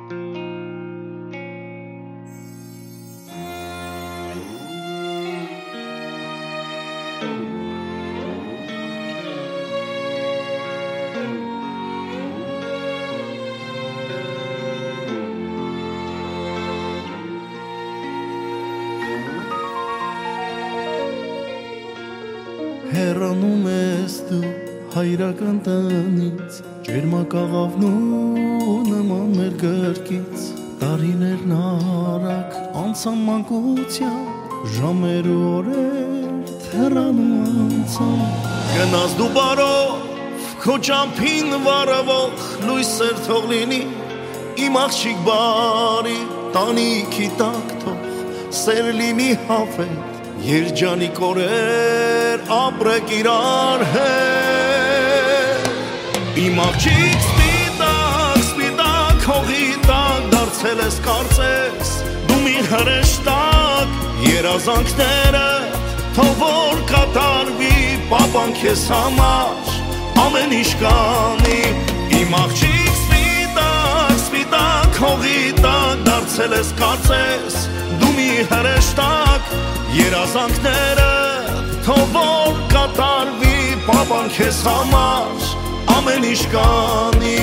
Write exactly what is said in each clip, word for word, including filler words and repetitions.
Հեռանում ես դու հայրական տնից, ջերմակաղավն ու նման մեր գրկից, տարիներն արագ անցան մանկությամբ, ժամեր ու օրեր թեռանում անցան։ Գնաս դու բարով քո ճամփին վառվող լույսեր թող լինի, իմ աղջիկ բարի տանիքի տակ թող սեր լինի հավետ, երջանիկ օրեր ապրեք իրար հետ։ Իմ աղջիկ սպիտակ, սպիտակ հողի տակ դարձել ես կարծես, դու մի հրեշտակ, երազանքները թող որ կատարվի, պապան քեզ համար ամեն ինչ կանի։ Իմ աղջիկ սպիտակ, սպիտակ հողի տակ դարձել ես կարծես, դու մի հրեշտակ, երազանքները թող որ կատարվի, պապան քեզ համար ամեն ինչ կանի։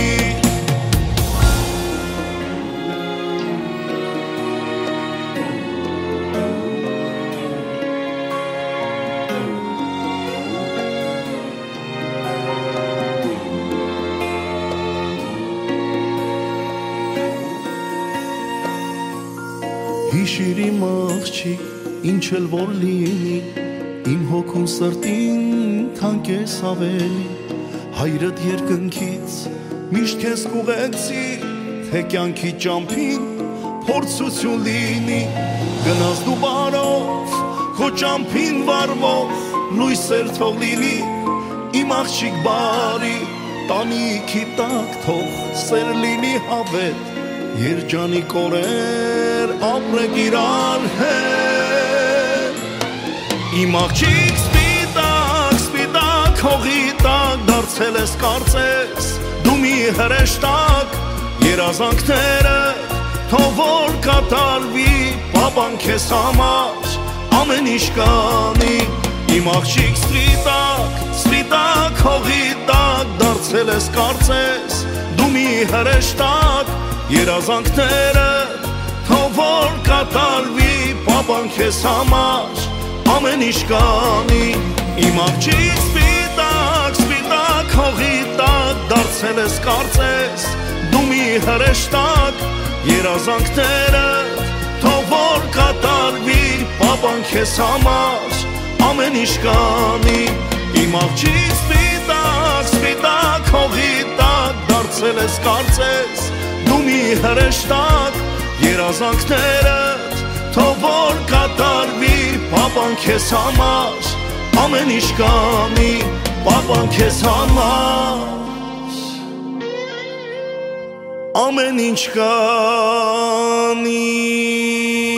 Հիշիր իմ աղջիկ, ինչ էլ որ լինի, իմ հոգուն սրտին թանկ ես ավելի, հայրդ երկնքից միշտ քեզ կուղեցի, թե կյանքի ճամփին փորձություն լինի, գնաս դու բարով քո ճամփին վառվող լույսեր թող լինի, իմ աղջիկ բարի տանիքի տակ թող սեր լինի հավետ, երջանիկ օրեր ապրեք իրար հետ։ Իմ աղջիկ սպիտակ, սպիտակ հողի տակ դարձել ես կարծես, դու մի հրեշտակ, երազանքները թող որ կատարվի, պապան քեզ համար ամեն ինչ կանի։ Իմ աղջիկ սպիտակ, սպիտակ հողի տակ դարձել ես կարծես, դու մի հրեշտակ, երազանքները թող որ կատարվի, պապան քեզ համար ամեն ինչ կանի։ Իմ աղջիկ սպիտակ, սպիտակ հողի տակ դարձել ես կարծես, դու մի հրեշտակ, երազանքները թող որ կատարվի, պապան քեզ համար ամեն ինչ կանի։ Իմ աղջիկ սպիտակ, սպիտակ հողի տակ դարձել ես կարծես, դու մի հրեշտակ, երազանքները թող որ կատարվի, պապան քեզ համար ամեն ինչ կանի, պապան քեզ համար ամեն ինչ կանի։